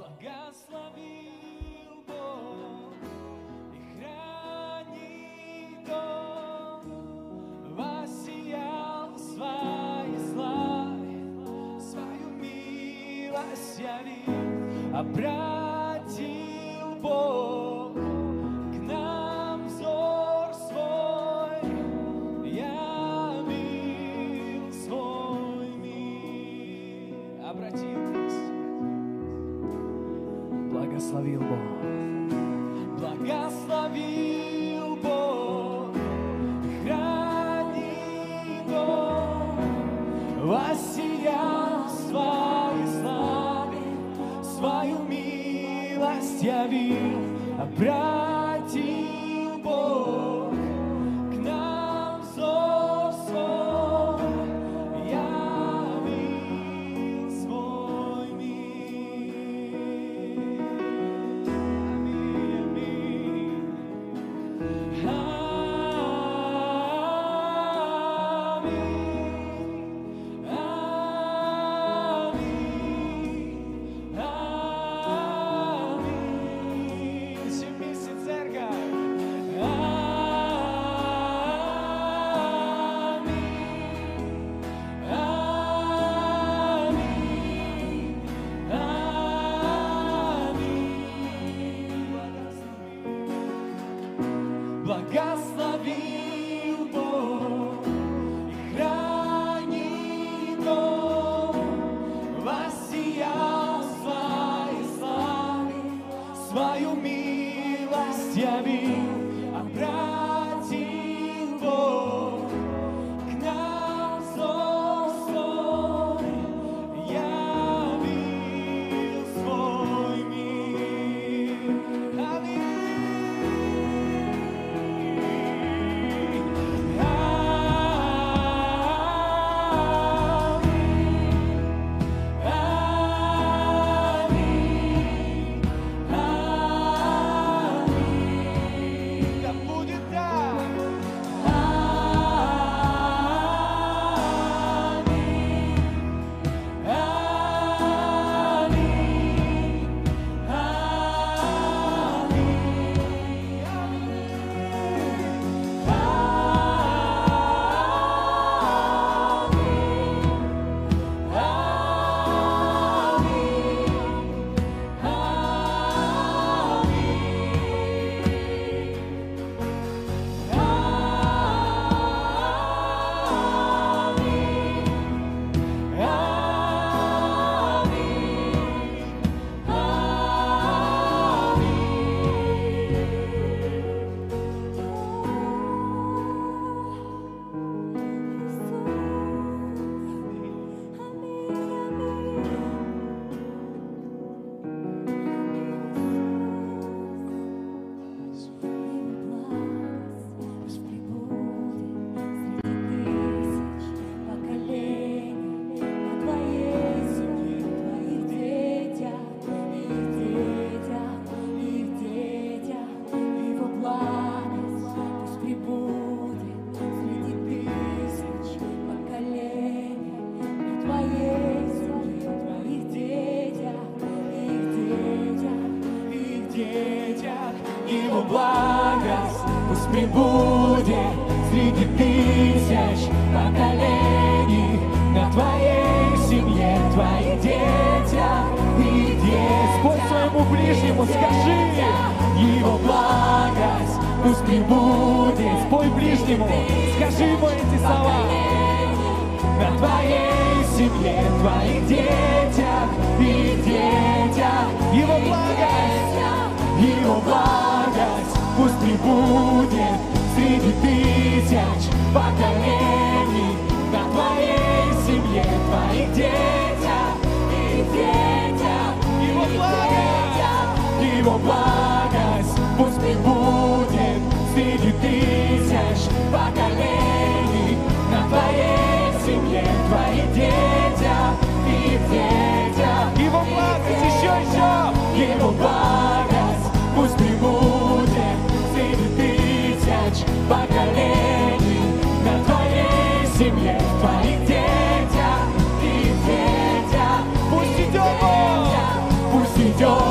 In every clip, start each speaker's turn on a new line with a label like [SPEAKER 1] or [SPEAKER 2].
[SPEAKER 1] Благословил Бог и хранит Он, воссиял в своей славе, свою милость явил, обратил Бог к нам взор свой, явил свой мир, обратил нас. Благословил Бог, благословил Бог, хранит Он, воссиял в своей славе, свою милость явил, обратил Бог к нам взор свой, явил свой мир. Благословил Бог и хранит Он, воссиял в своей славе, свою милость явил, обратил Бог к нам взор свой, явил свой мир. Аминь. Его благость пусть пребудет среди тысяч поколений на твоей семье, твоих детях и детях. Спой своему ближнему, скажи, его благость пусть пребудет. Спой ближнему, скажи ему эти слова. На твоей семье, твоих детях и детях. Его благость пусть пребудет среди тысяч поколений на твоей семье, твоих детях и детях. Его благость пусть пребудет среди тысяч поколений на твоей семье, твоих детях и детях. Его благость еще. Его благость пусть пребудет среди тысяч поколений на твоей семье, твоих детях и детях. Пусть идет, пусть идет.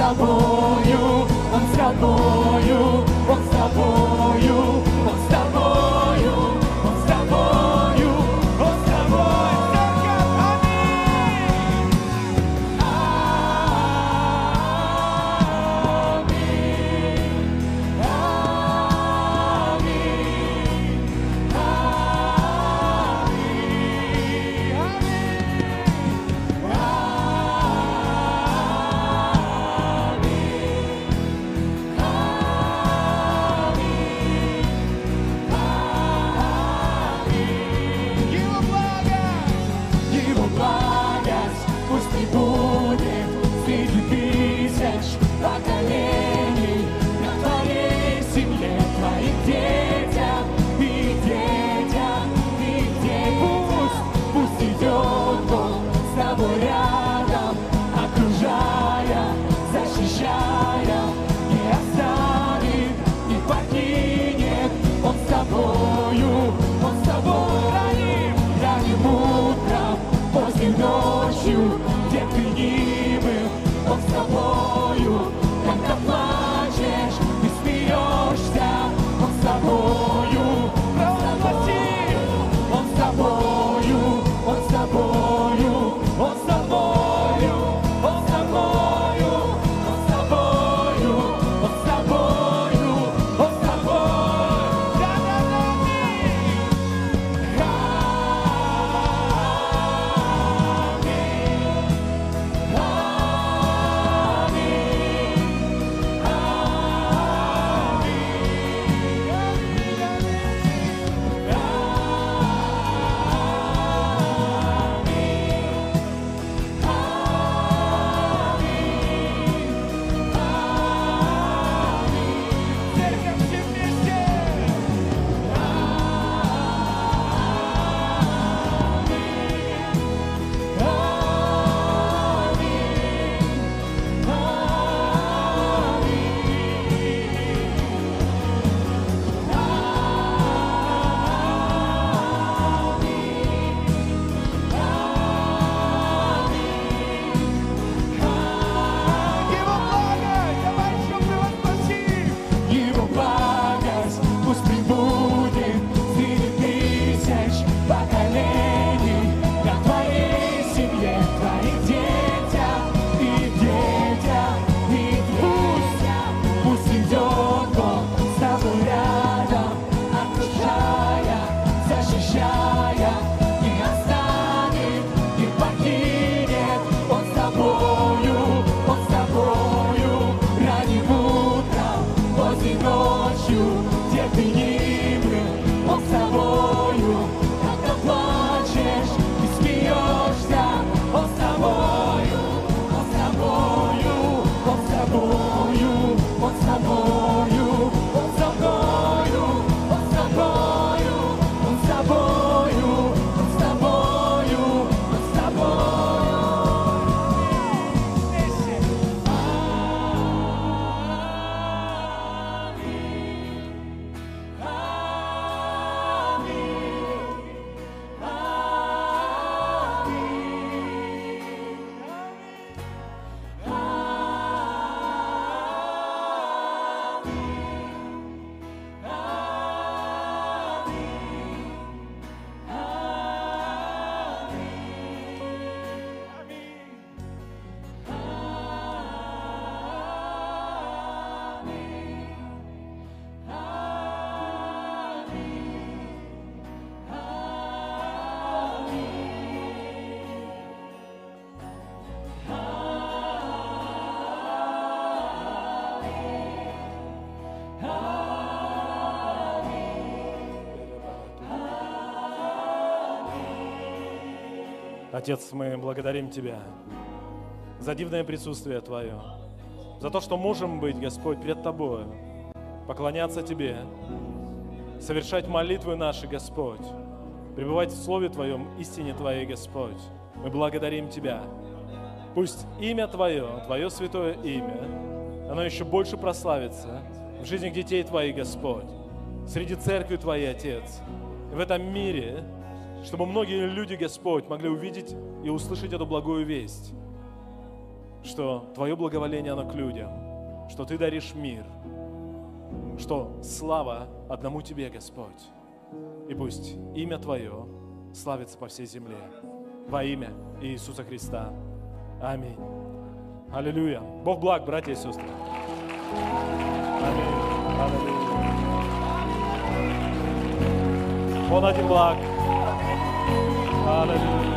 [SPEAKER 1] тобою, Он с тобою, Он с тобою, Он с тобою, Он с тобою, Он с тобой. Его благость пусть пребудет среди тысяч поколений на твоей семье, твоих детях и детях, и детях. Пусть идет Бог с тобой рядом, окружая, защищая, не оставит, не покинет. Он с тобою, Он с тобой ранним утром, поздней ночью, где ты не был. Он с тобою, когда плачешь и смеешься. Он с тобою, провозгласи. Он с тобою, Он с тобою, Он с тобою, Он с тобою, Он с тобою, Он с тобою, Он с тобой. Да-да-да. Его благость пусть пребудет среди тысяч поколений на твоей семье, твоих детях и детях, и детях. Пусть идет Бог с тобой рядом, окружая, защищая, не оставит, не покинет. Он с тобою, Он с тобою, ранним утром, поздней ночью, где ты ни был. Он с тобою, когда плачешь и смеешься. Он с тобою, Он с тобою, Он с тобою, Он с тобою, Он с тобою, Он с тобою, Он с тобою, Он с тобою, Он с тобою.
[SPEAKER 2] Отец, мы благодарим Тебя за дивное присутствие Твое, за то, что можем быть, Господь, пред Тобою, поклоняться Тебе, совершать молитвы наши, Господь, пребывать в Слове Твоем, истине Твоей, Господь. Мы благодарим Тебя. Пусть имя Твое, Твое святое имя, оно еще больше прославится в жизни детей Твоих, Господь, среди церкви Твоей, Отец, в этом мире, чтобы многие люди, Господь, могли увидеть и услышать эту благую весть, что Твое благоволение, оно к людям, что Ты даришь мир, что слава одному Тебе, Господь. И пусть имя Твое славится по всей земле. Во имя Иисуса Христа. Аминь. Аллилуйя. Бог благ, братья и сестры. Аминь. Аллилуйя. Он один благ. Аллилуйя.